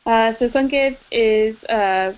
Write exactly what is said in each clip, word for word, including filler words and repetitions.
Uh, so Sanket is uh,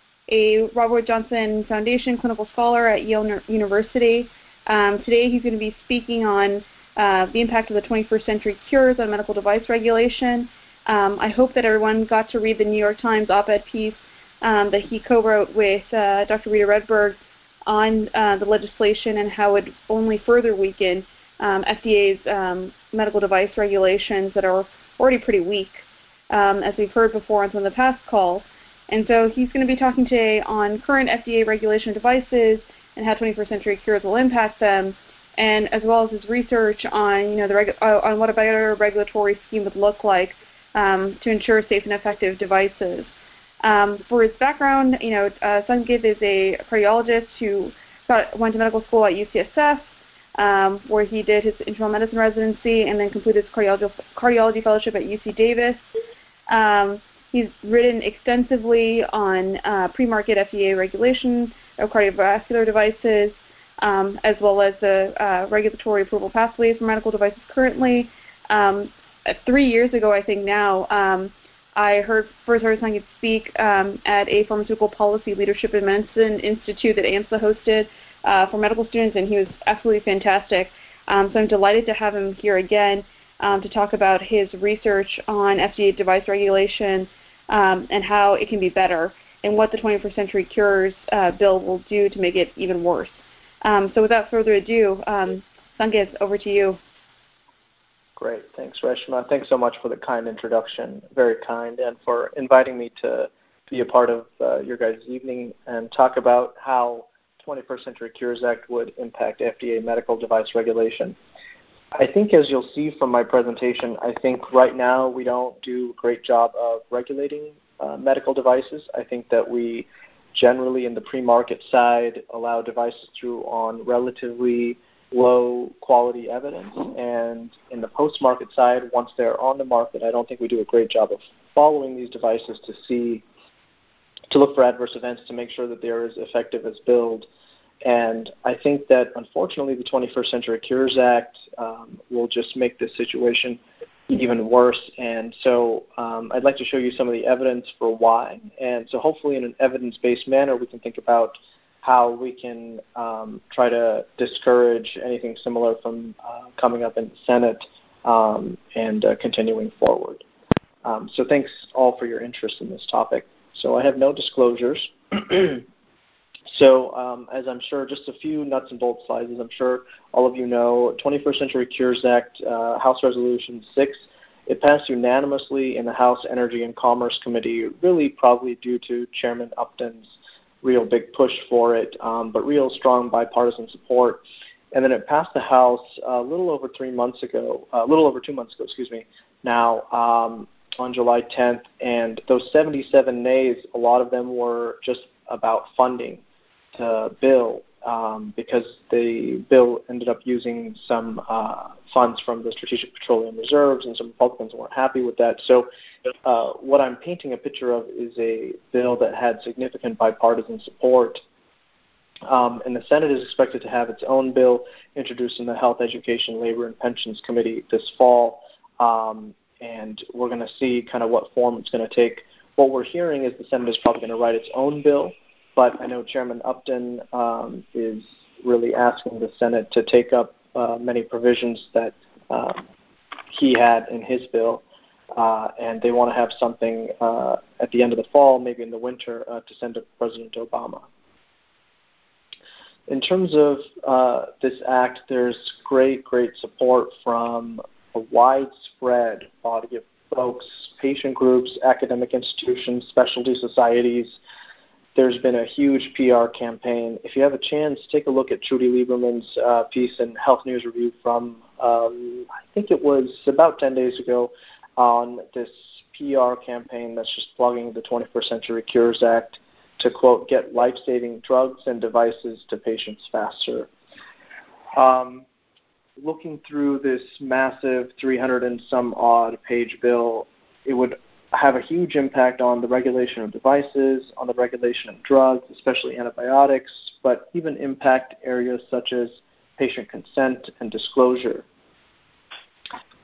a Robert Johnson Foundation clinical scholar at Yale University. Um, today he's going to be speaking on uh, the impact of the twenty-first century cures on medical device regulation. Um, I hope that everyone got to read the New York Times op-ed piece um, that he co-wrote with uh, Doctor Rita Redberg on uh, the legislation and how it only further weaken um, F D A's um, medical device regulations that are already pretty weak, um, as we've heard before on some of the past calls. And so he's going to be talking today on current F D A regulation of devices and how twenty-first century cures will impact them, and as well as his research on, you know, the regu- uh, on what a better regulatory scheme would look like um, to ensure safe and effective devices. Um, for his background, you know, uh, Sanket is a cardiologist who got, went to medical school at U C S F, um, where he did his internal medicine residency and then completed his cardiology, cardiology fellowship at U C Davis. Um, he's written extensively on uh, pre-market F D A regulation of cardiovascular devices, um, as well as the uh, regulatory approval pathways for medical devices currently. Um, three years ago, I think now, um, I heard first heard Sanket speak um, at a Pharmaceutical Policy Leadership and Medicine Institute that AMSA hosted uh, for medical students, and he was absolutely fantastic. Um, so I'm delighted to have him here again um, to talk about his research on F D A device regulation um, and how it can be better, and what the twenty-first century cures uh, bill will do to make it even worse. Um, so without further ado, um, Sanket, over to you. Great. Thanks, Reshma. Thanks so much for the kind introduction. Very kind, and for inviting me to be a part of uh, your guys' evening and talk about how twenty-first century cures Act would impact F D A medical device regulation. I think, as you'll see from my presentation, I think right now we don't do a great job of regulating uh, medical devices. I think that we generally, in the pre-market side, allow devices through on relatively low quality evidence, and in the post-market side, once they're on the market, I don't think we do a great job of following these devices to see, to look for adverse events, to make sure that they're as effective as billed. And I think that, unfortunately, the twenty-first century cures Act um, will just make this situation even worse. And so um, I'd like to show you some of the evidence for why. And so hopefully in an evidence-based manner, we can think about how we can um, try to discourage anything similar from uh, coming up in the Senate um, and uh, continuing forward. Um, so thanks all for your interest in this topic. So I have no disclosures. so um, as I'm sure, just a few nuts and bolts slides, as I'm sure all of you know, twenty-first century cures Act, uh, House Resolution six, it passed unanimously in the House Energy and Commerce Committee, really probably due to Chairman Upton's real big push for it, um, but real strong bipartisan support. And then it passed the House a little over three months ago, a little over two months ago, excuse me, now um, on July tenth. And those seventy-seven nays, a lot of them were just about funding the bill um, because the bill ended up using some uh, funds from the Strategic Petroleum Reserves, and some Republicans weren't happy with that. So uh, what I'm painting a picture of is a bill that had significant bipartisan support. Um, and the Senate is expected to have its own bill introduced in the Health, Education, Labor, and Pensions Committee this fall. Um, and we're going to see kind of what form it's going to take. What we're hearing is the Senate is probably going to write its own bill, but I know Chairman Upton um, is really asking the Senate to take up uh, many provisions that uh, he had in his bill, uh, and they want to have something uh, at the end of the fall, maybe in the winter, uh, to send to President Obama. In terms of uh, this act, there's great, great support from a widespread body of folks, patient groups, academic institutions, specialty societies. There's been a huge P R campaign. If you have a chance, take a look at Trudy Lieberman's uh, piece in Health News Review from, um, I think it was about ten days ago, on this P R campaign that's just plugging the twenty-first century cures Act to, quote, get life-saving drugs and devices to patients faster. Um, looking through this massive three hundred and some odd page bill, it would have a huge impact on the regulation of devices, on the regulation of drugs, especially antibiotics, but even impact areas such as patient consent and disclosure.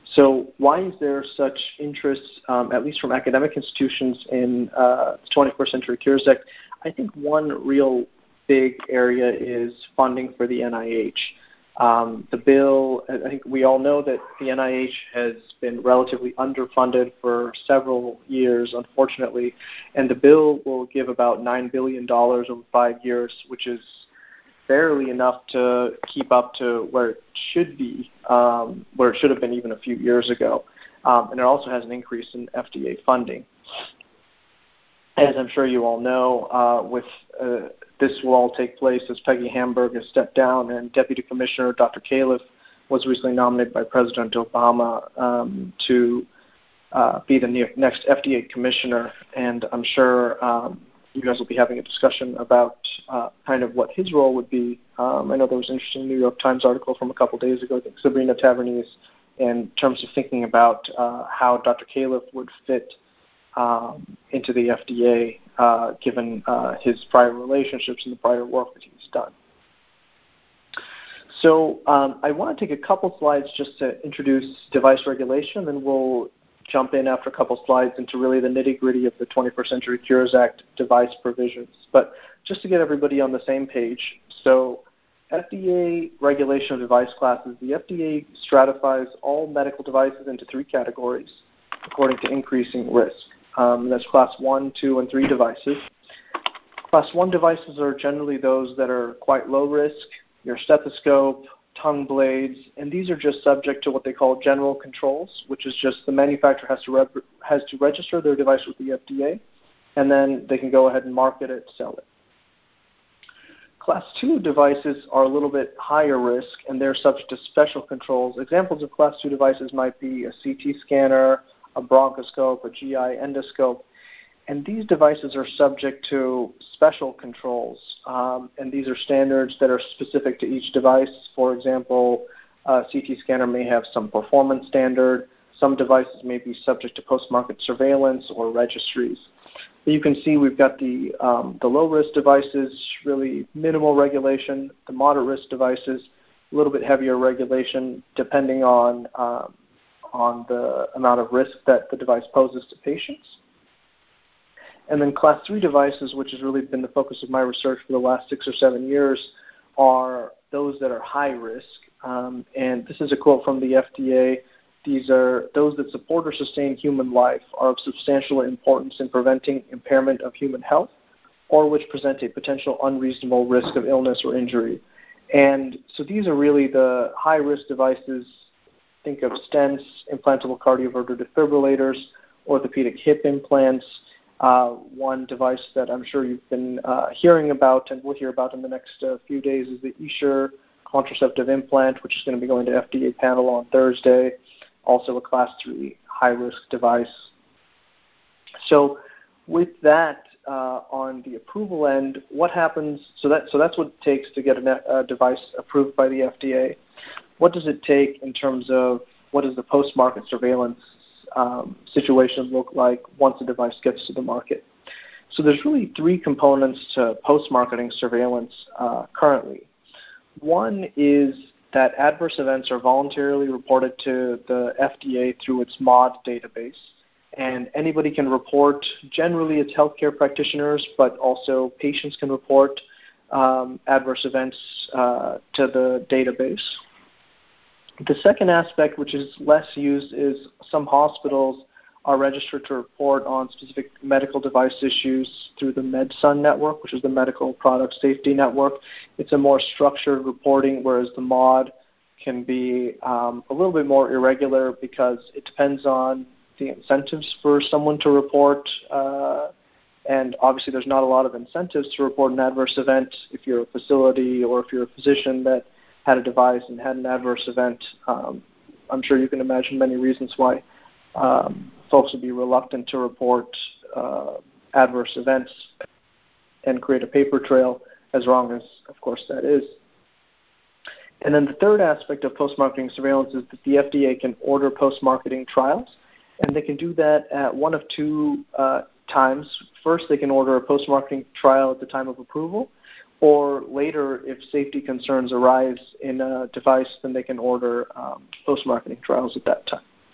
So why is there such interest, um, at least from academic institutions, in uh, the twenty-first Century Cures Act? I think one real big area is funding for the N I H. Um, the bill, I think we all know that the N I H has been relatively underfunded for several years, unfortunately, and the bill will give about nine billion dollars over five years, which is barely enough to keep up to where it should be, um, where it should have been even a few years ago. Um, and it also has an increase in F D A funding. As I'm sure you all know, uh, with uh, this will all take place as Peggy Hamburg has stepped down, and Deputy Commissioner Doctor Califf was recently nominated by President Obama um, to uh, be the next F D A commissioner. And I'm sure um, you guys will be having a discussion about uh, kind of what his role would be. Um, I know there was an interesting New York Times article from a couple days ago, I think Sabrina Tavernese, in terms of thinking about uh, how Doctor Califf would fit um, into the F D A, uh, given uh, his prior relationships and the prior work that he's done. So um, I want to take a couple slides just to introduce device regulation, then we'll jump in after a couple slides into really the nitty-gritty of the twenty-first Century Cures Act device provisions. But just to get everybody on the same page, so F D A regulation of device classes, the F D A stratifies all medical devices into three categories according to increasing risk. Um, that's class one, two, and three devices. Class one devices are generally those that are quite low risk, your stethoscope, tongue blades, and these are just subject to what they call general controls, which is just the manufacturer has to rep- has to register their device with the F D A, and then they can go ahead and market it, sell it. Class two devices are a little bit higher risk, and they're subject to special controls. Examples of Class two devices might be a C T scanner, a bronchoscope, a G I endoscope, and these devices are subject to special controls, um, and these are standards that are specific to each device. For example, a C T scanner may have some performance standard. Some devices may be subject to post-market surveillance or registries. But you can see we've got the, um, the low-risk devices, really minimal regulation. The moderate-risk devices, a little bit heavier regulation depending on, um, on the amount of risk that the device poses to patients. And then class three devices, which has really been the focus of my research for the last six or seven years, are those that are high risk. Um, and this is a quote from the F D A. These are those that support or sustain human life, are of substantial importance in preventing impairment of human health, or which present a potential unreasonable risk of illness or injury. And so these are really the high-risk devices. Think of stents, implantable cardioverter defibrillators, orthopedic hip implants. Uh, one device that I'm sure you've been uh, hearing about and will hear about in the next uh, few days is the Essure contraceptive implant, which is going to be going to F D A panel on Thursday, also a class three high-risk device. So with that, uh, on the approval end, what happens, so, that, so that's what it takes to get a, a device approved by the F D A. What does it take in terms of what is the post-market surveillance Um, situation look like once a device gets to the market? So there's really three components to post-marketing surveillance uh, currently. One is that adverse events are voluntarily reported to the F D A through its M O D database, and anybody can report. Generally, it's healthcare practitioners, but also patients can report um, adverse events uh, to the database. The second aspect, which is less used, is some hospitals are registered to report on specific medical device issues through the MedSun network, which is the Medical Product Safety Network. It's a more structured reporting, whereas the M O D can be um, a little bit more irregular because it depends on the incentives for someone to report. Uh, and obviously there's not a lot of incentives to report an adverse event if you're a facility or if you're a physician that had a device and had an adverse event. Um, I'm sure you can imagine many reasons why um, folks would be reluctant to report uh, adverse events and create a paper trail, as wrong as, of course, that is. And then the third aspect of post-marketing surveillance is that the F D A can order post-marketing trials, and they can do that at one of two uh, times. First, they can order a post-marketing trial at the time of approval, or later, if safety concerns arise in a device, then they can order um, post-marketing trials at that time.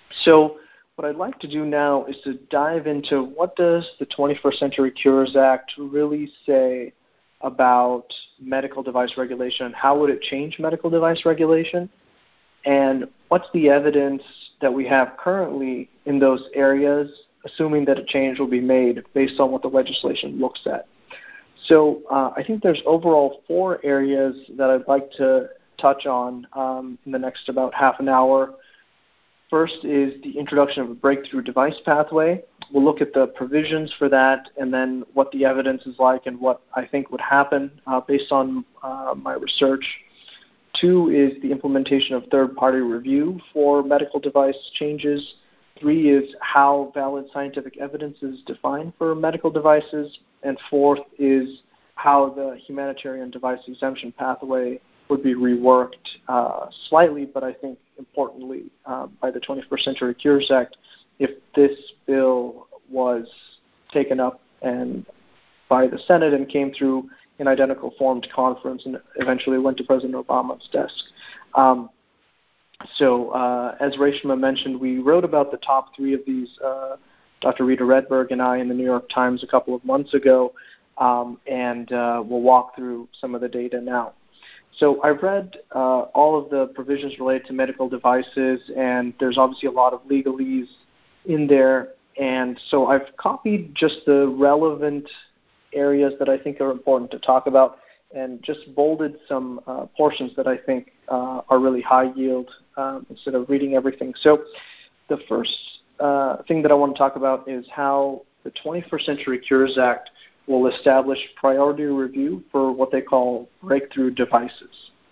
So what I'd like to do now is to dive into what does the twenty-first Century Cures Act really say about medical device regulation, and how would it change medical device regulation, and what's the evidence that we have currently in those areas, assuming that a change will be made based on what the legislation looks at. So uh, I think there's overall four areas that I'd like to touch on um, in the next about half an hour. First is the introduction of a breakthrough device pathway. We'll look at the provisions for that and then what the evidence is like and what I think would happen uh, based on uh, my research. Two is the implementation of third-party review for medical device changes. Three is how valid scientific evidence is defined for medical devices. And fourth is how the humanitarian device exemption pathway would be reworked uh, slightly, but I think importantly uh, by the twenty-first Century Cures Act, if this bill was taken up and by the Senate and came through in identical form to conference and eventually went to President Obama's desk. Um, so uh, as Reshma mentioned, we wrote about the top three of these, uh, Doctor Rita Redberg and I, in the New York Times a couple of months ago, um, and uh, we'll walk through some of the data now. So I've read uh, all of the provisions related to medical devices, and there's obviously a lot of legalese in there. And so I've copied just the relevant areas that I think are important to talk about and just bolded some uh, portions that I think uh, are really high yield um, instead of reading everything. So the first uh, thing that I want to talk about is how the twenty-first Century Cures Act will establish priority review for what they call breakthrough devices.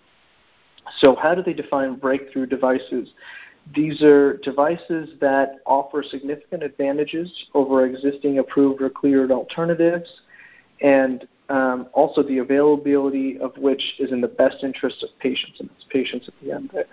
So how do they define breakthrough devices? These are devices that offer significant advantages over existing approved or cleared alternatives, and um, also the availability of which is in the best interest of patients, and it's patients at the end there.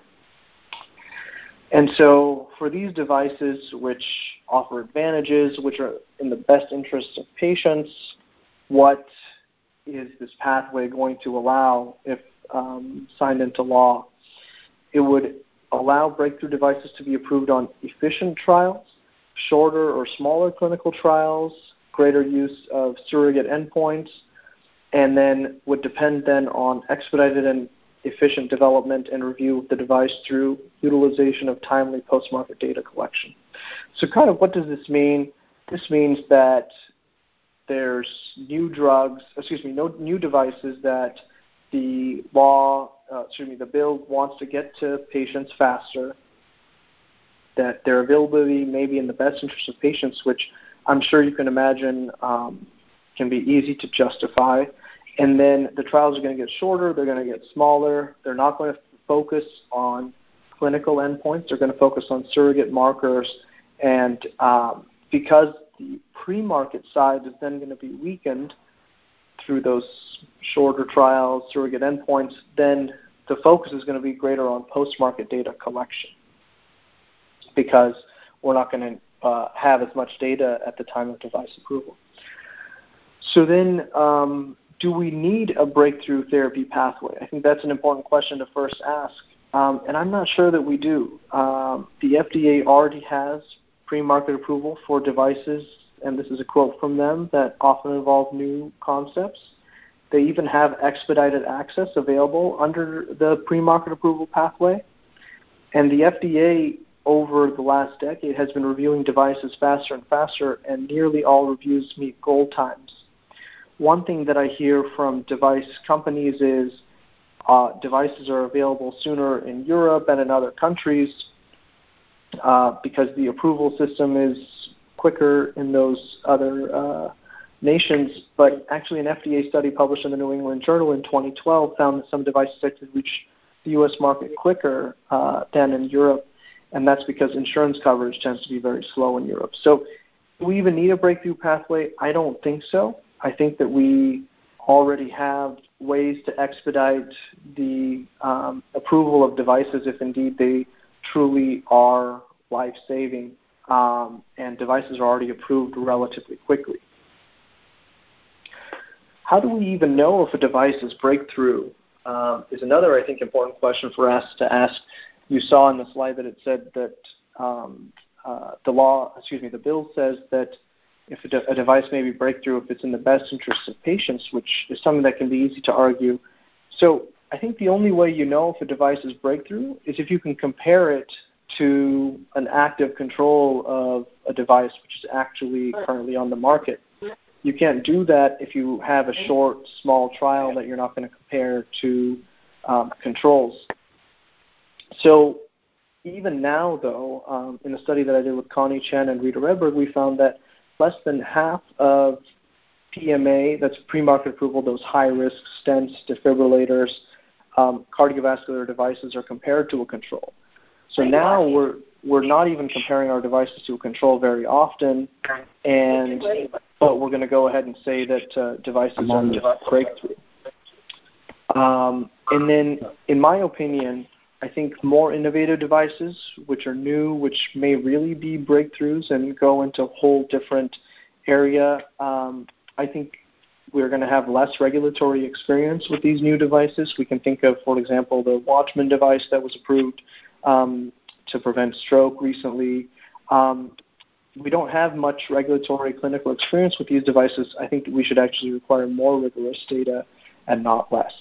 And so for these devices which offer advantages, which are in the best interest of patients, what is this pathway going to allow if um, signed into law? It would allow breakthrough devices to be approved on efficient trials, shorter or smaller clinical trials, greater use of surrogate endpoints, and then would depend then on expedited and efficient development and review of the device through utilization of timely post-market data collection. So kind of what does this mean? This means that there's new drugs, excuse me, no new devices that the law, uh, excuse me, the bill wants to get to patients faster, that their availability may be in the best interest of patients, which I'm sure you can imagine um, can be easy to justify. And then the trials are going to get shorter, they're going to get smaller, they're not going to focus on clinical endpoints, they're going to focus on surrogate markers, and um, because the pre-market side is then going to be weakened through those shorter trials, surrogate endpoints, then the focus is going to be greater on post-market data collection because we're not going to uh, have as much data at the time of device approval. So then, um, do we need a breakthrough therapy pathway? I think that's an important question to first ask, um, and I'm not sure that we do. Um, the F D A already has pre-market approval for devices, and this is a quote from them, that often involve new concepts. They even have expedited access available under the pre-market approval pathway. And the F D A, over the last decade, has been reviewing devices faster and faster, and nearly all reviews meet goal times. One thing that I hear from device companies is uh, devices are available sooner in Europe and in other countries, Uh, because the approval system is quicker in those other uh, nations. But actually an F D A study published in the New England Journal in twenty twelve found that some devices could reach the U S market quicker uh, than in Europe, and that's because insurance coverage tends to be very slow in Europe. So do we even need a breakthrough pathway? I don't think so. I think that we already have ways to expedite the um, approval of devices if indeed they truly are life-saving, um, and devices are already approved relatively quickly. How do we even know if a device is breakthrough um, is another, I think, important question for us to ask. You saw in the slide that it said that um, uh, the law, excuse me, the bill says that if a, de- a device may be breakthrough if it's in the best interest of patients, which is something that can be easy to argue. So I think the only way you know if a device is breakthrough is if you can compare it to an active control of a device which is actually currently on the market. You can't do that if you have a short, small trial that you're not going to compare to um, controls. So even now, though, um, in a study that I did with Connie Chen and Rita Redberg, we found that less than half of P M A, that's pre-market approval, those high-risk stents, defibrillators, um, cardiovascular devices are compared to a control. So now we're we're not even comparing our devices to a control very often, and but we're going to go ahead and say that uh, devices are breakthrough. Um, and then, in my opinion, I think more innovative devices, which are new, which may really be breakthroughs and go into a whole different area, um, I think we're going to have less regulatory experience with these new devices. We can think of, for example, the Watchman device that was approved um, to prevent stroke recently. Um, we don't have much regulatory clinical experience with these devices. I think we should actually require more rigorous data and not less.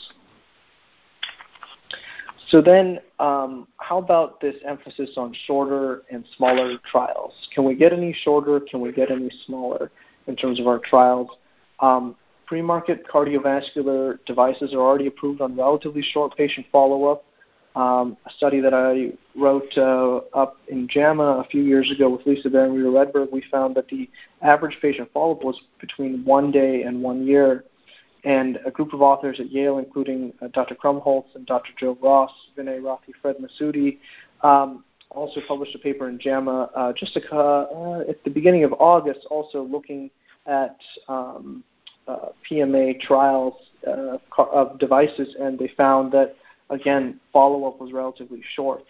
So then, um, how about this emphasis on shorter and smaller trials? Can we get any shorter? Can we get any smaller in terms of our trials? Um, pre-market cardiovascular devices are already approved on relatively short patient follow-up. Um, a study that I wrote uh, up in JAMA a few years ago with Lisa Baer and Rita Redberg, we found that the average patient follow-up was between one day and one year. And a group of authors at Yale, including uh, Doctor Krumholtz and Doctor Joe Ross, Vinay Rathi, Fred Masudi, um, also published a paper in JAMA uh, just a, uh, at the beginning of August, also looking at um, uh, P M A trials uh, of devices, and they found that, again, follow-up was relatively short.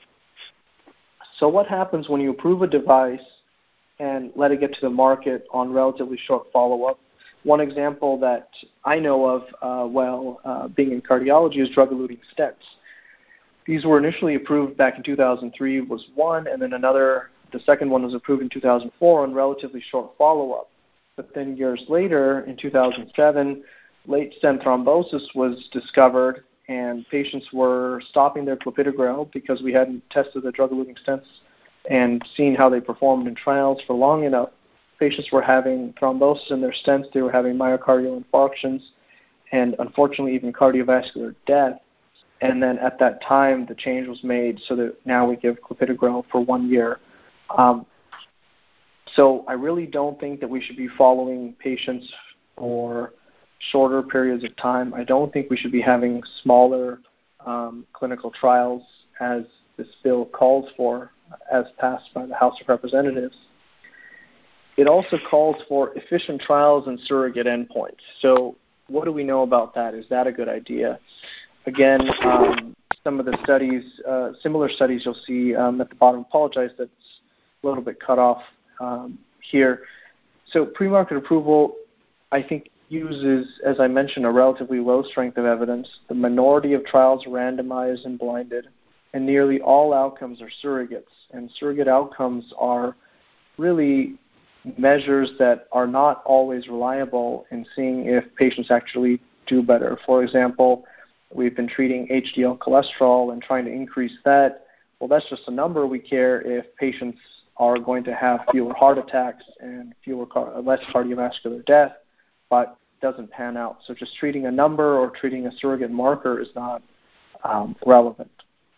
So what happens when you approve a device and let it get to the market on relatively short follow-up? One example that I know of uh, well, uh, being in cardiology, is drug-eluting stents. These were initially approved back in two thousand three was one, and then another, the second one was approved in two thousand four on relatively short follow-up. But then years later, in two thousand seven, late stent thrombosis was discovered, and patients were stopping their clopidogrel because we hadn't tested the drug-eluting stents and seen how they performed in trials for long enough. Patients were having thrombosis in their stents, they were having myocardial infarctions, and unfortunately even cardiovascular death. And then at that time, the change was made so that now we give clopidogrel for one year. Um, so I really don't think that we should be following patients for shorter periods of time. I don't think we should be having smaller um, clinical trials as this bill calls for, as passed by the House of Representatives. It also calls for efficient trials and surrogate endpoints. So what do we know about that? Is that a good idea? Again, um, some of the studies, uh, similar studies you'll see um, at the bottom, apologize that's a little bit cut off um, here. So pre-market approval, I think, uses, as I mentioned, a relatively low strength of evidence. The minority of trials are randomized and blinded, and nearly all outcomes are surrogates. And surrogate outcomes are really measures that are not always reliable in seeing if patients actually do better. For example, we've been treating H D L cholesterol and trying to increase that. Well, that's just a number. We care if patients are going to have fewer heart attacks and fewer car- less cardiovascular death, but doesn't pan out. So just treating a number or treating a surrogate marker is not um, relevant.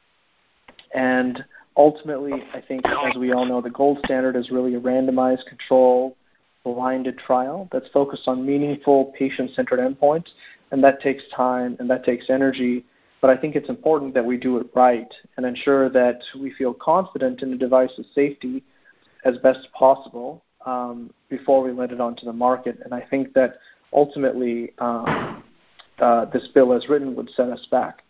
And ultimately, I think, as we all know, the gold standard is really a randomized, controlled, blinded trial that's focused on meaningful, patient-centered endpoints, and that takes time and that takes energy. But I think it's important that we do it right and ensure that we feel confident in the device's safety as best possible um, before we let it onto the market. And I think that ultimately um, uh, this bill as written would set us back.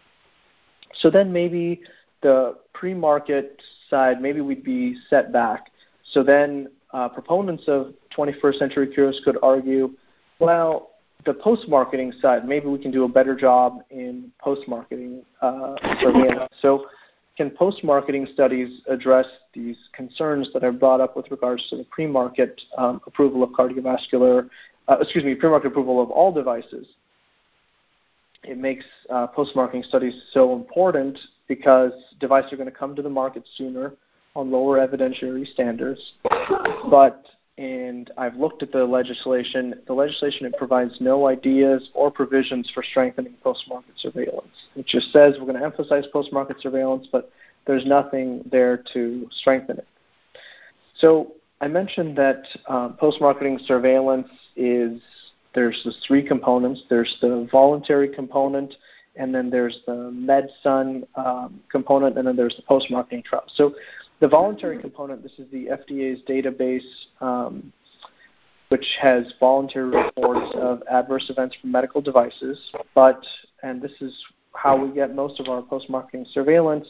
So then maybe the pre-market side, maybe we'd be set back. So then uh, proponents of twenty-first century cures could argue, well, the post-marketing side, maybe we can do a better job in post-marketing uh, surveillance. So can post-marketing studies address these concerns that I've brought up with regards to the pre-market um, approval of cardiovascular, uh, excuse me, pre-market approval of all devices? It makes uh, post-marketing studies so important because devices are going to come to the market sooner on lower evidentiary standards. But, and I've looked at the legislation, the legislation, it provides no ideas or provisions for strengthening post-market surveillance. It just says we're going to emphasize post-market surveillance, but there's nothing there to strengthen it. So I mentioned that uh, post-marketing surveillance is, there's the three components. There's the voluntary component, and then there's the MedSun um, component, and then there's the post-marketing trial. So the voluntary component, this is the F D A's database, um, which has voluntary reports of adverse events from medical devices. But, and this is how we get most of our post-marketing surveillance,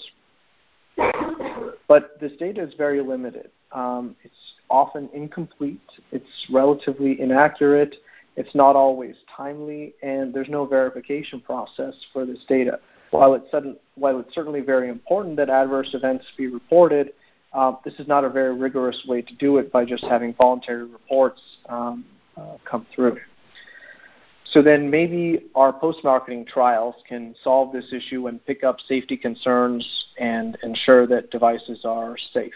but this data is very limited. Um, it's often incomplete. It's relatively inaccurate. It's not always timely, and there's no verification process for this data. While it's, sudden, while it's certainly very important that adverse events be reported, uh, this is not a very rigorous way to do it by just having voluntary reports um, uh, come through. So then maybe our post-marketing trials can solve this issue and pick up safety concerns and ensure that devices are safe.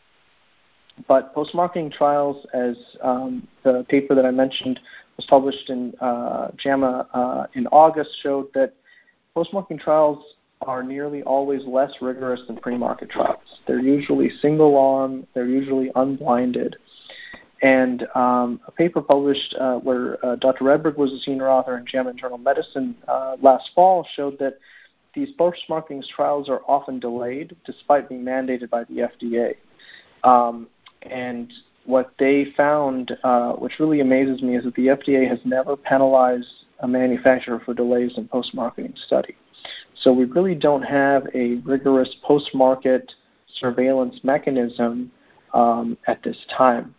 But post-marketing trials, as um, the paper that I mentioned was published in uh, JAMA uh, in August, showed that post-marketing trials are nearly always less rigorous than pre-market trials. They're usually single-arm, they're usually unblinded. And um, a paper published uh, where uh, Doctor Redberg was a senior author in JAMA Journal of Medicine uh, last fall showed that these post-marketing trials are often delayed despite being mandated by the F D A. Um, And what they found, uh, which really amazes me, is that the F D A has never penalized a manufacturer for delays in post-marketing study. So we really don't have a rigorous post-market surveillance mechanism um, at this time.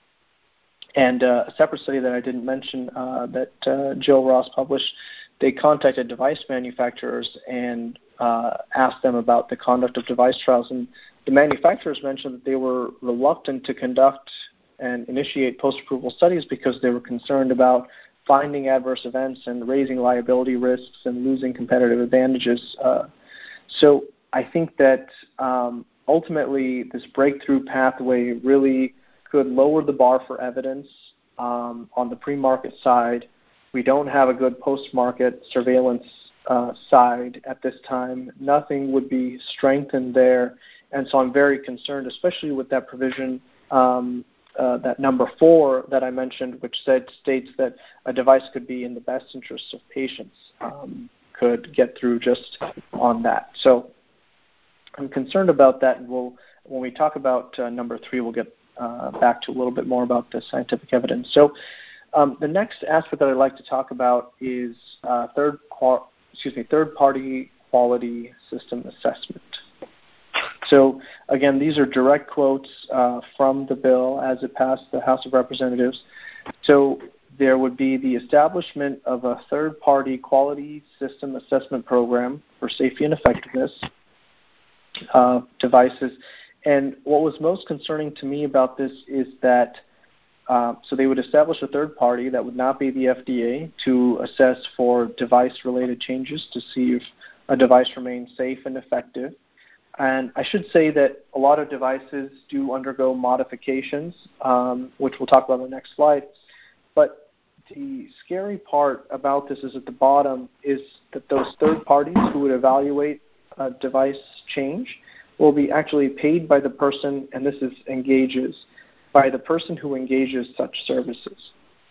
And uh, a separate study that I didn't mention uh, that uh, Jill Ross published, they contacted device manufacturers and uh, asked them about the conduct of device trials. And the manufacturers mentioned that they were reluctant to conduct and initiate post-approval studies because they were concerned about finding adverse events and raising liability risks and losing competitive advantages. Uh, so I think that um, ultimately this breakthrough pathway really could lower the bar for evidence um, on the pre-market side. We don't have a good post-market surveillance uh, side at this time. Nothing would be strengthened there. And so I'm very concerned, especially with that provision, um, uh, that number four that I mentioned, which said, states that a device could be in the best interests of patients, um, could get through just on that. So I'm concerned about that, and we'll, when we talk about uh, number three, we'll get uh, back to a little bit more about the scientific evidence. So um, the next aspect that I'd like to talk about is uh, third, qual- excuse me, third-party quality system assessment. So, again, these are direct quotes uh, from the bill as it passed the House of Representatives. So there would be the establishment of a third-party quality system assessment program for safety and effectiveness of devices. And what was most concerning to me about this is that uh, so they would establish a third party that would not be the F D A to assess for device-related changes to see if a device remains safe and effective. And I should say that a lot of devices do undergo modifications, um, which we'll talk about on the next slide. But the scary part about this is at the bottom is that those third parties who would evaluate a device change will be actually paid by the person, and this is engages, by the person who engages such services.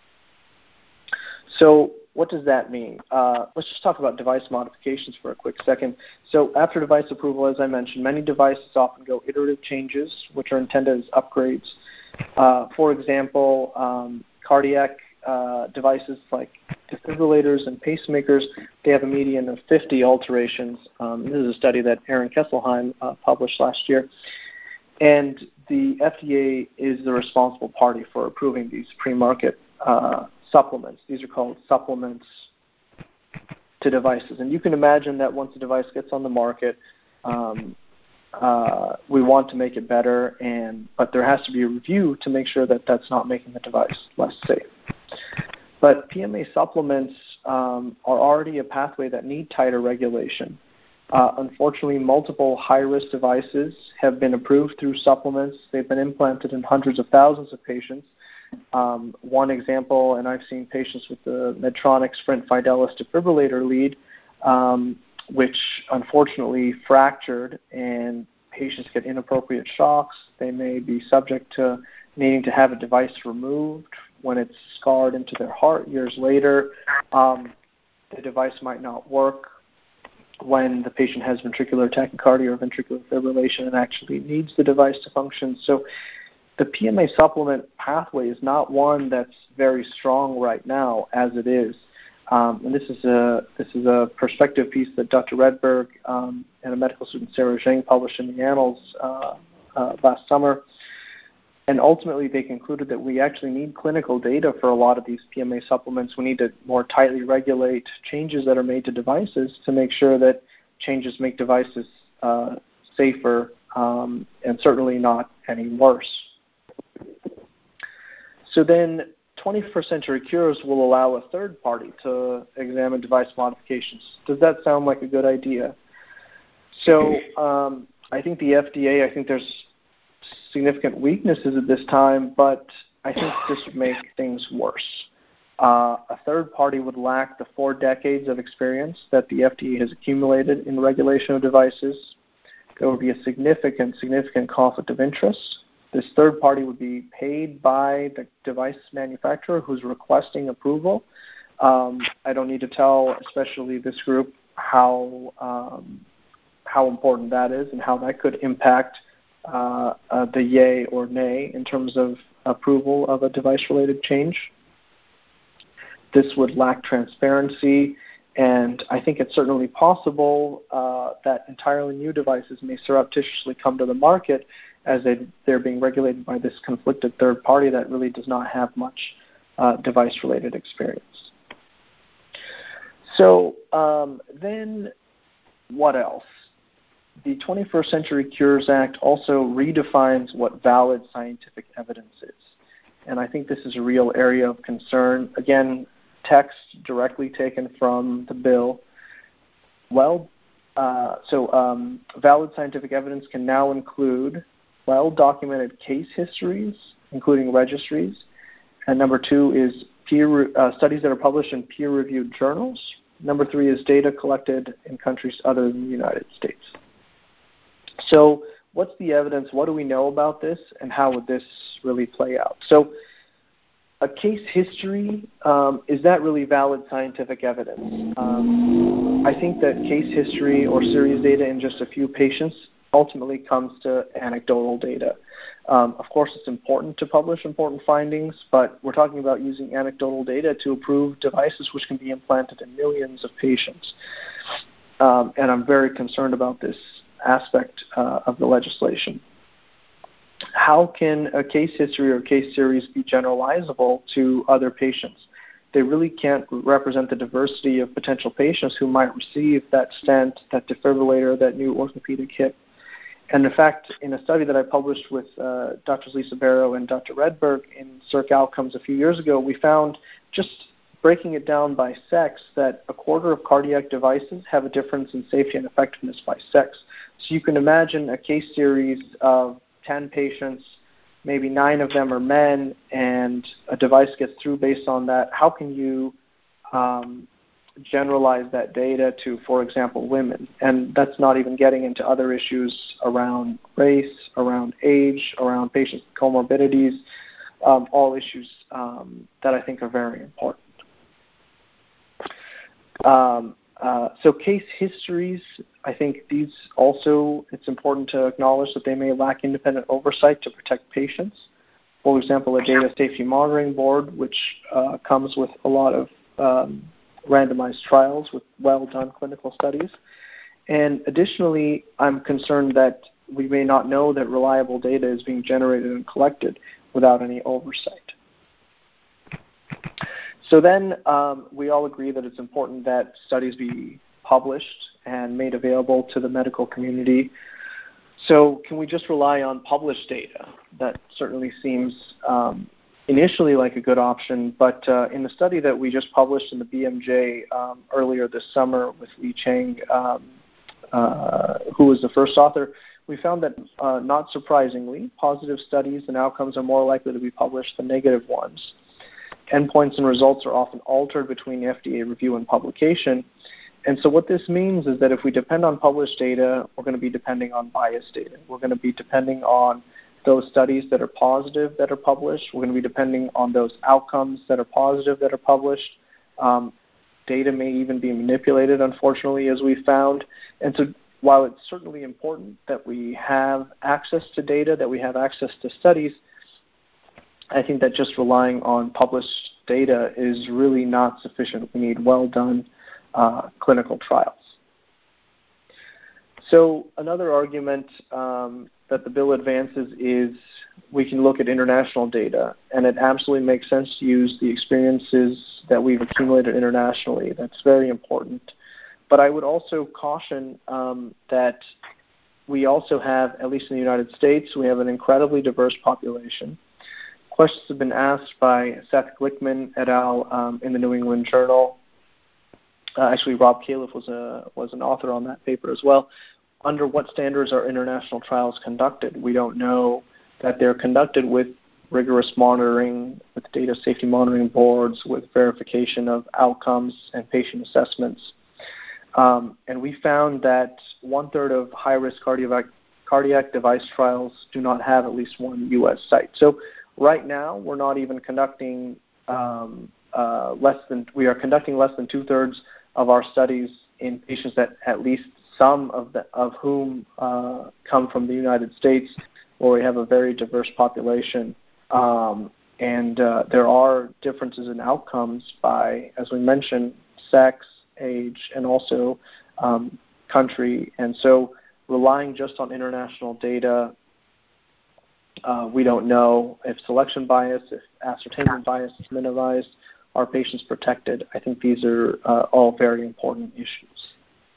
So what does that mean? Uh, let's just talk about device modifications for a quick second. So after device approval, as I mentioned, many devices often go iterative changes, which are intended as upgrades. Uh, for example, um, cardiac uh, devices like defibrillators and pacemakers, they have a median of fifty alterations. Um, this is a study that Aaron Kesselheim uh, published last year. And the F D A is the responsible party for approving these pre-market uh, supplements. These are called supplements to devices. And you can imagine that once a device gets on the market, um, uh, we want to make it better, and but there has to be a review to make sure that that's not making the device less safe. But P M A supplements um, are already a pathway that need tighter regulation. Uh, unfortunately, multiple high-risk devices have been approved through supplements. They've been implanted in hundreds of thousands of patients. Um, one example, and I've seen patients with the Medtronic Sprint Fidelis defibrillator lead, um, which unfortunately fractured, and patients get inappropriate shocks. They may be subject to needing to have a device removed when it's scarred into their heart years later. Um, the device might not work when the patient has ventricular tachycardia or ventricular fibrillation and actually needs the device to function. So the P M A supplement pathway is not one that's very strong right now as it is. Um, and this is a this is a perspective piece that Doctor Redberg um, and a medical student, Sarah Zheng, published in the Annals uh, uh, last summer. And ultimately, they concluded that we actually need clinical data for a lot of these P M A supplements. We need to more tightly regulate changes that are made to devices to make sure that changes make devices uh, safer um, and certainly not any worse. So then twenty-first Century Cures will allow a third party to examine device modifications. Does that sound like a good idea? So um, I think the F D A, I think there's significant weaknesses at this time, but I think this would make things worse. Uh, a third party would lack the four decades of experience that the F D A has accumulated in regulation of devices. There would be a significant, significant conflict of interest. This third party would be paid by the device manufacturer who's requesting approval. Um, I don't need to tell, especially this group, how um, how important that is and how that could impact uh, uh, the yay or nay in terms of approval of a device-related change. This would lack transparency, and I think it's certainly possible uh, that entirely new devices may surreptitiously come to the market as they, they're being regulated by this conflicted third party that really does not have much uh, device-related experience. So um, then what else? The twenty-first Century Cures Act also redefines what valid scientific evidence is. And I think this is a real area of concern. Again, text directly taken from the bill. Well, uh, so um, valid scientific evidence can now include well-documented case histories, including registries. And number two is peer uh, studies that are published in peer-reviewed journals. Number three is data collected in countries other than the United States. So what's the evidence? What do we know about this? And how would this really play out? So a case history, um, is that really valid scientific evidence? Um, I think that case history or series data in just a few patients ultimately comes to anecdotal data. Um, of course, it's important to publish important findings, but we're talking about using anecdotal data to approve devices which can be implanted in millions of patients. Um, and I'm very concerned about this aspect uh, of the legislation. How can a case history or case series be generalizable to other patients? They really can't represent the diversity of potential patients who might receive that stent, that defibrillator, that new orthopedic hip. And in fact, in a study that I published with uh, Doctors Lisa Barrow and Doctor Redberg in Circ Outcomes a few years ago, we found, just breaking it down by sex, that a quarter of cardiac devices have a difference in safety and effectiveness by sex. So you can imagine a case series of ten patients, maybe nine of them are men, and a device gets through based on that. How can you um, generalize that data to, for example, women? And that's not even getting into other issues around race, around age, around patients' comorbidities, um, all issues um, that I think are very important. Um, uh, so case histories, I think these also, it's important to acknowledge that they may lack independent oversight to protect patients. For example, a data safety monitoring board, which uh, comes with a lot of um, randomized trials with well-done clinical studies. And additionally, I'm concerned that we may not know that reliable data is being generated and collected without any oversight. So then um, we all agree that it's important that studies be published and made available to the medical community. So can we just rely on published data? That certainly seems um, initially like a good option, but uh, in the study that we just published in the B M J um, earlier this summer with Li Cheng, um, uh, who was the first author, we found that, uh, not surprisingly, positive studies and outcomes are more likely to be published than negative ones. Endpoints and results are often altered between F D A review and publication. And so what this means is that if we depend on published data, we're going to be depending on biased data. We're going to be depending on those studies that are positive that are published. We're going to be depending on those outcomes that are positive that are published. Um, data may even be manipulated, unfortunately, as we found. And so while it's certainly important that we have access to data, that we have access to studies, I think that just relying on published data is really not sufficient. We need well done uh, clinical trials. So another argument um, that the bill advances is we can look at international data, and it absolutely makes sense to use the experiences that we've accumulated internationally. That's very important. But I would also caution um, that we also have, at least in the United States, we have an incredibly diverse population. Questions have been asked by Seth Glickman et al. Um, in the New England Journal. Uh, actually, Rob Califf was a was an author on that paper as well. Under what standards are international trials conducted? We don't know that they're conducted with rigorous monitoring, with data safety monitoring boards, with verification of outcomes and patient assessments. Um, and we found that one-third of high-risk cardiac, cardiac device trials do not have at least one U S site. So right now, we're not even conducting um, uh, less than, we are conducting less than two-thirds of our studies in patients that at least some of, the, of whom uh, come from the United States, where we have a very diverse population. Um, and uh, there are differences in outcomes by, as we mentioned, sex, age, and also um, country. And so relying just on international data, uh, we don't know if selection bias, if ascertainment bias is minimized, are patients protected. I think these are uh, all very important issues.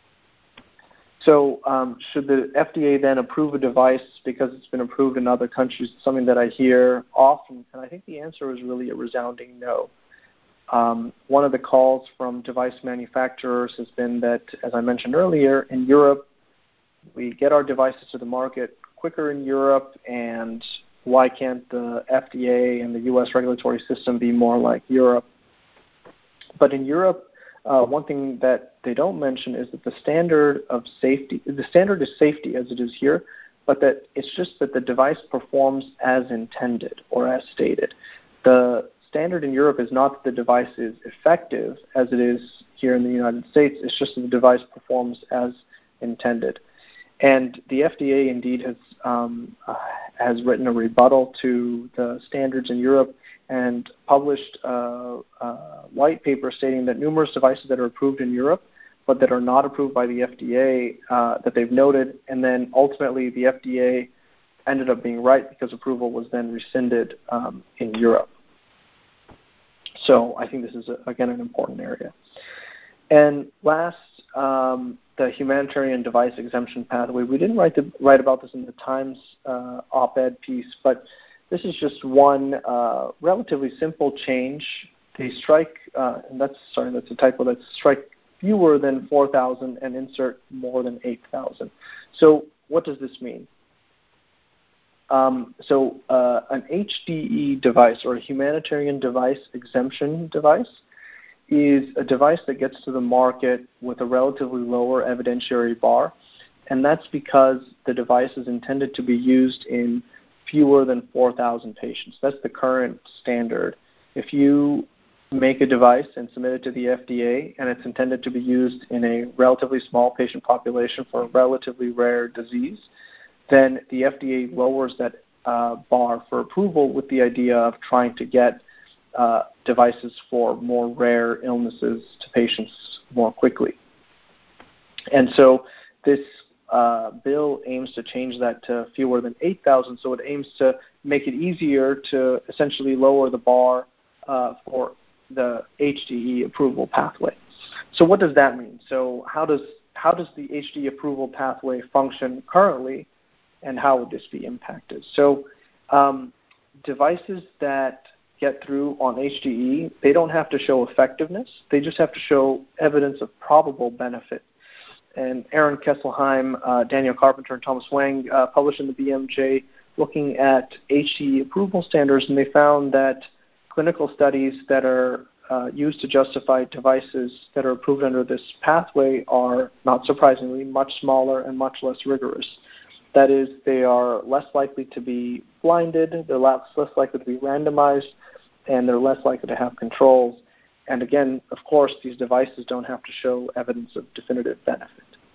So um, should the F D A then approve a device because it's been approved in other countries? It's something that I hear often, and I think the answer is really a resounding no. Um, one of the calls from device manufacturers has been that, as I mentioned earlier, in Europe, we get our devices to the market quicker in Europe, and why can't the F D A and the U S regulatory system be more like Europe? But in Europe, uh, one thing that they don't mention is that the standard of safety, the standard is safety as it is here, but that it's just that the device performs as intended or as stated. The standard in Europe is not that the device is effective as it is here in the United States. It's just that the device performs as intended. And the F D A indeed has um, uh, has written a rebuttal to the standards in Europe and published a, a white paper stating that numerous devices that are approved in Europe but that are not approved by the F D A uh, that they've noted, and then ultimately the F D A ended up being right because approval was then rescinded um, in Europe. So I think this is, a, again, an important area. And last, um, the humanitarian device exemption pathway. We didn't write, the, write about this in the Times uh, op-ed piece, but this is just one uh, relatively simple change. They strike, uh, and that's, sorry, that's a typo, that's strike fewer than four thousand and insert more than eight thousand. So what does this mean? Um, so uh, an H D E device, or a humanitarian device exemption device, is a device that gets to the market with a relatively lower evidentiary bar, and that's because the device is intended to be used in fewer than four thousand patients. That's the current standard. If you make a device and submit it to the F D A, and it's intended to be used in a relatively small patient population for a relatively rare disease, then the F D A lowers that uh, bar for approval with the idea of trying to get uh, devices for more rare illnesses to patients more quickly. And so this uh, bill aims to change that to fewer than eight thousand, so it aims to make it easier to essentially lower the bar uh, for the H D E approval pathway. So what does that mean? So how does how does the H D E approval pathway function currently? and how would this be impacted? So um, devices that get through on H D E, they don't have to show effectiveness. They just have to show evidence of probable benefit. And Aaron Kesselheim, uh, Daniel Carpenter, and Thomas Wang uh, published in the B M J looking at H D E approval standards, and they found that clinical studies that are uh, used to justify devices that are approved under this pathway are, not surprisingly, much smaller and much less rigorous. That is, they are less likely to be blinded, they're less, less likely to be randomized, and they're less likely to have controls. And again, of course, these devices don't have to show evidence of definitive benefit.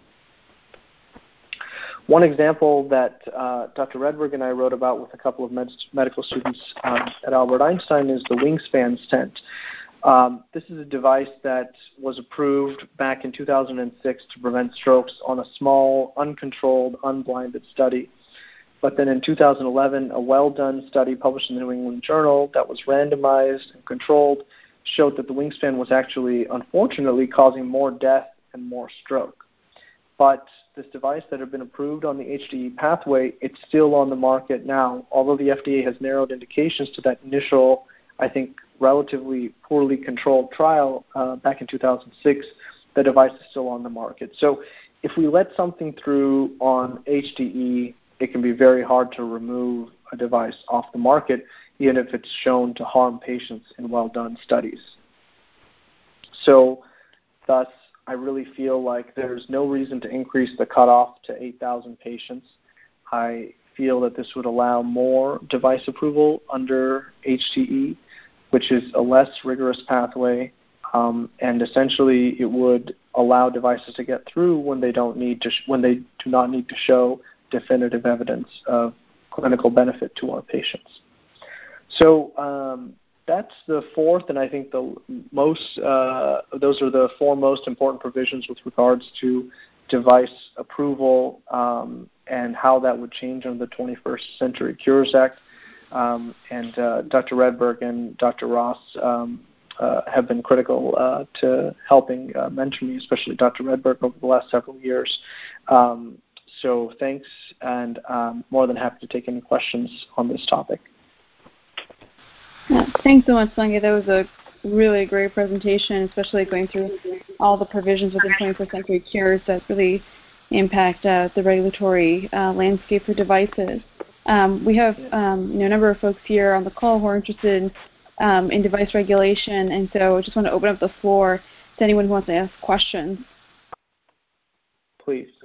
One example that uh, Doctor Redberg and I wrote about with a couple of med- medical students um, at Albert Einstein is the Wingspan stent. Um, this is a device that was approved back in two thousand six to prevent strokes on a small, uncontrolled, unblinded study. But then in two thousand eleven, a well-done study published in the New England Journal that was randomized and controlled showed that the Wingspan was actually, unfortunately, causing more death and more stroke. But this device that had been approved on the H D E pathway, it's still on the market now. Although the F D A has narrowed indications to that initial, I think, relatively poorly controlled trial uh, back in two thousand six, the device is still on the market. So if we let something through on H D E, it can be very hard to remove a device off the market, even if it's shown to harm patients in well-done studies. So thus, I really feel like there's no reason to increase the cutoff to eight thousand patients. I feel that this would allow more device approval under H D E, which is a less rigorous pathway, um, and essentially it would allow devices to get through when they don't need to, sh- when they do not need to show definitive evidence of clinical benefit to our patients. So um, that's the fourth, and I think the most. Uh, those are the four most important provisions with regards to device approval um, and how that would change under the twenty-first Century Cures Act. Um, and uh, Doctor Redberg and Doctor Ross um, uh, have been critical uh, to helping uh, mentor me, especially Doctor Redberg, over the last several years. Um, so thanks, and I'm more than happy to take any questions on this topic. Yeah, thanks so much, Sangye. That was a really great presentation, especially going through all the provisions within twenty-first Century Cures that really impact uh, the regulatory uh, landscape for devices. Um, we have um, you know, a number of folks here on the call who are interested in, um, in device regulation, and so I just want to open up the floor to anyone who wants to ask questions. Please.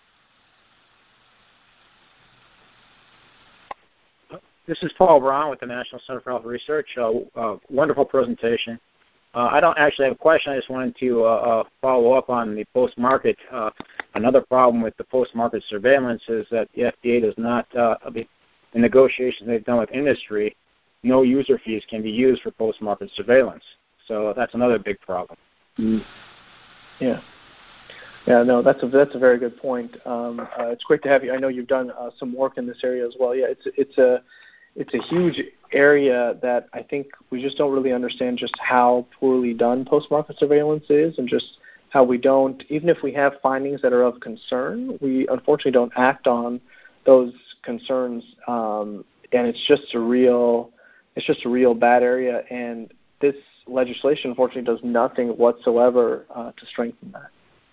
This is Paul Brown with the National Center for Health Research. Uh, uh, wonderful presentation. Uh, I don't actually have a question. I just wanted to uh, uh, follow up on the post-market. Uh, another problem with the post-market surveillance is that the F D A does not, uh, the negotiations they've done with industry, no user fees can be used for post-market surveillance. So that's another big problem. Mm. Yeah. Yeah, no, that's a that's a very good point. Um, uh, it's great to have you. I know you've done uh, some work in this area as well. Yeah, it's it's a it's a huge area that I think we just don't really understand just how poorly done post-market surveillance is, and just how we don't, even if we have findings that are of concern, we unfortunately don't act on those concerns, um, and it's just a real, it's just a real bad area, and this legislation unfortunately does nothing whatsoever uh, to strengthen that.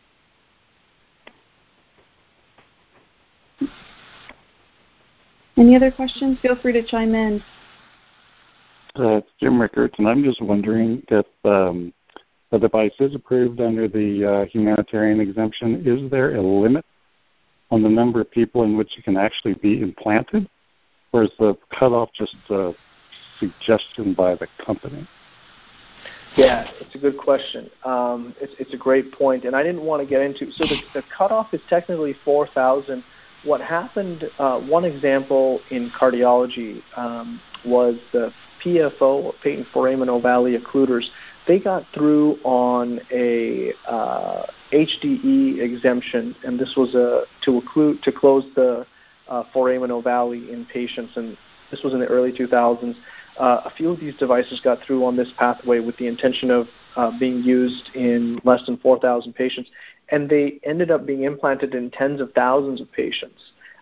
Any other questions? Feel free to chime in. Uh, it's Jim Rickards, and I'm just wondering if um, the device is approved under the uh, humanitarian exemption. Is there a limit on the number of people in which it can actually be implanted, or is the cutoff just a suggestion by the company? Yeah, it's a good question. Um, it's, it's a great point, and I didn't want to get into. So the, the cutoff is technically four thousand. What happened, uh, one example in cardiology um, was the P F O, patent foramen ovale occluders. They got through on a uh, H D E exemption, and this was a, to occlude, to close the uh, foramen ovale in patients, and this was in the early two thousands. Uh, a few of these devices got through on this pathway with the intention of uh, being used in less than four thousand patients, and they ended up being implanted in tens of thousands of patients.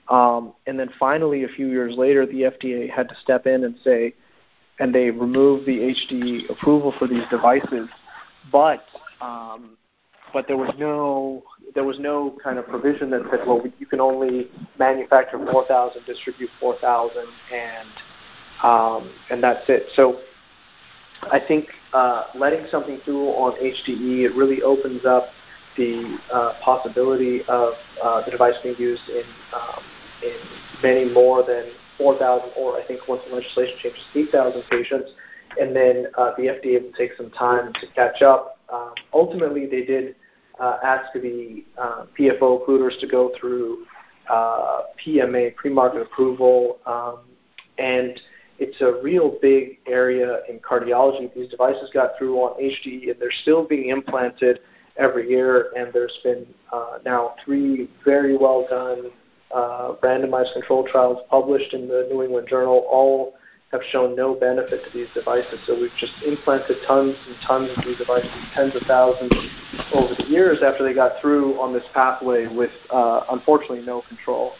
Um, and then finally, a few years later, the F D A had to step in and say, and they removed the H D approval for these devices, but um, but there was no there was no kind of provision that said, well, you can only manufacture four thousand, distribute four thousand, and um, and that's it. So I think uh, letting something through on H D E, it really opens up the uh, possibility of uh, the device being used in um, in many more than four thousand, or I think once the legislation changes, eight thousand patients, and then uh, the F D A will take some time to catch up. Um, ultimately, they did uh, ask the uh, P F O occluders to go through uh, P M A, pre-market approval, um, and it's a real big area in cardiology. These devices got through on H D E, and they're still being implanted every year, and there's been uh, now three very well done uh, randomized control trials published in the New England Journal. All have shown no benefit to these devices. So we've just implanted tons and tons of these devices, tens of thousands over the years after they got through on this pathway with, uh, unfortunately, no control.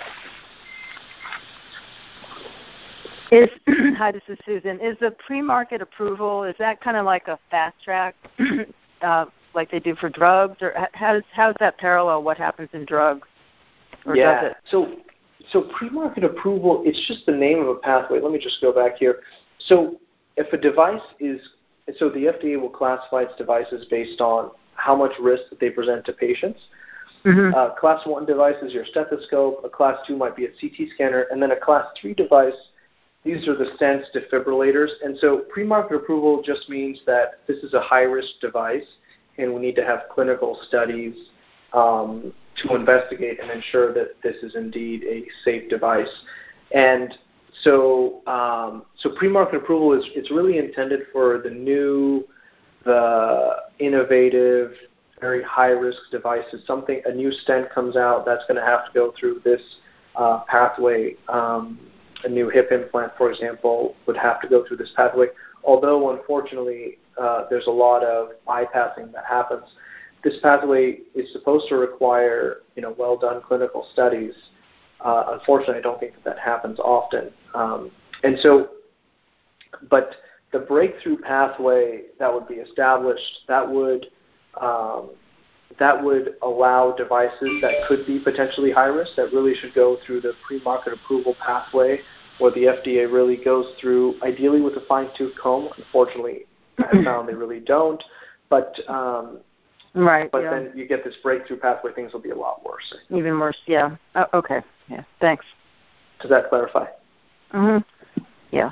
Is hi, this is Susan. Is the pre-market approval, is that kind of like a fast track, uh, like they do for drugs, or how does how is that parallel what happens in drugs? Or yeah. Does it? So so pre-market approval, it's just the name of a pathway. Let me just go back here. So if a device is, so the F D A will classify its devices based on how much risk that they present to patients. Mm-hmm. Uh, class one device is your stethoscope. A class two might be a C T scanner, and then a class three device. These are the stents, defibrillators. And so pre-market approval just means that this is a high-risk device, and we need to have clinical studies um, to investigate and ensure that this is indeed a safe device. And so um, so pre-market approval is it's really intended for the new, the innovative, very high-risk devices. Something, a new stent comes out, that's going to have to go through this uh, pathway. Um, A new hip implant, for example, would have to go through this pathway. Although, unfortunately, uh, there's a lot of bypassing that happens. This pathway is supposed to require, you know, well-done clinical studies. Uh, unfortunately, I don't think that that happens often. Um, and so, but the breakthrough pathway that would be established, that would um, that would allow devices that could be potentially high risk, that really should go through the pre-market approval pathway, where the F D A really goes through, ideally with a fine-tooth comb. Unfortunately, I found they really don't. But um, right, but yeah. then you get this breakthrough pathway, things will be a lot worse. Even worse, yeah. Oh, okay, yeah, thanks. Does that clarify? Mm-hmm. Yeah.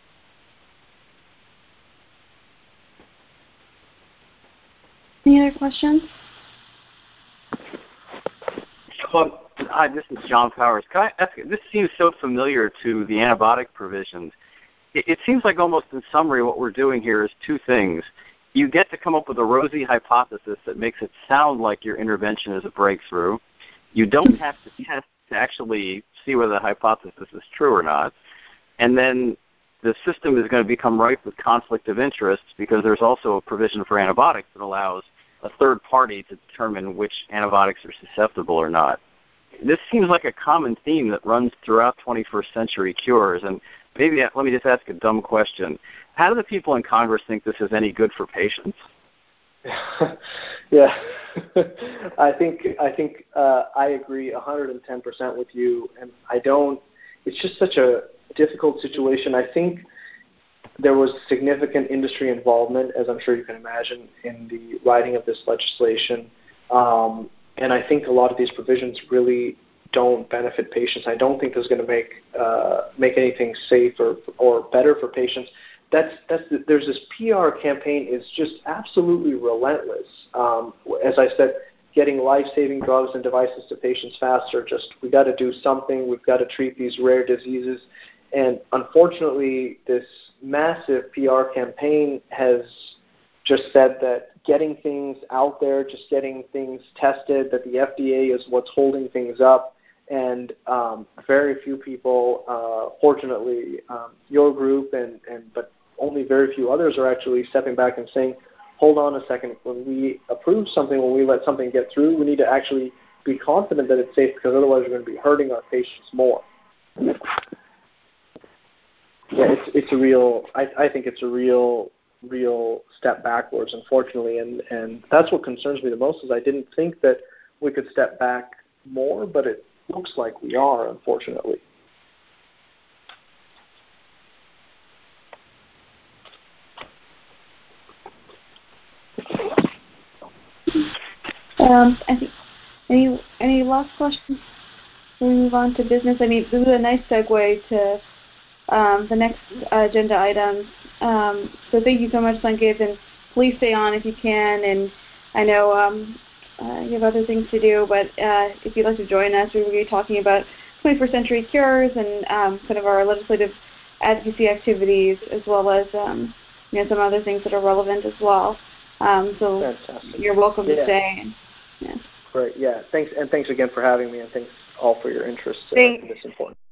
Any other questions? Well, hi, this is John Powers. Can I ask, this seems so familiar to the antibiotic provisions. It, it seems like almost in summary what we're doing here is two things. You get to come up with a rosy hypothesis that makes it sound like your intervention is a breakthrough. You don't have to test to actually see whether the hypothesis is true or not. And then the system is going to become rife with conflict of interest because there's also a provision for antibiotics that allows a third party to determine which antibiotics are susceptible or not. This seems like a common theme that runs throughout twenty-first century cures. And maybe let me just ask a dumb question. How do the people in Congress think this is any good for patients? yeah, I think I think uh, I agree one hundred ten percent with you, and I don't. It's just such a difficult situation. I think there was significant industry involvement, as I'm sure you can imagine, in the writing of this legislation. Um, and I think a lot of these provisions really don't benefit patients. I don't think this is going to make uh, make anything safe or, or better for patients. That's that's the, there's this P R campaign is just absolutely relentless. Um, as I said, getting life-saving drugs and devices to patients faster. Just we got to do something. We've got to treat these rare diseases. And unfortunately, this massive P R campaign has just said that getting things out there, just getting things tested, that the F D A is what's holding things up. And um, very few people, uh, fortunately, um, your group, and, and but only very few others are actually stepping back and saying, hold on a second, when we approve something, when we let something get through, we need to actually be confident that it's safe, because otherwise we're going to be hurting our patients more. Yeah, it's it's a real. I, I think it's a real real step backwards, unfortunately, and and that's what concerns me the most. Is I didn't think that we could step back more, but it looks like we are, unfortunately. Um, I think any any last questions before we move on to business? I mean, this is a nice segue to um, the next agenda items. Um, so thank you so much, Sanket, and please stay on if you can. And I know um, uh, you have other things to do, but uh, if you'd like to join us, we will be talking about twenty-first century cures and um, kind of our legislative advocacy activities, as well as um, you know some other things that are relevant as well. Um, so Fantastic. You're welcome yeah. to stay. Yeah. Great. Yeah. Thanks, and thanks again for having me, and thanks all for your interest uh, Thank- in this important.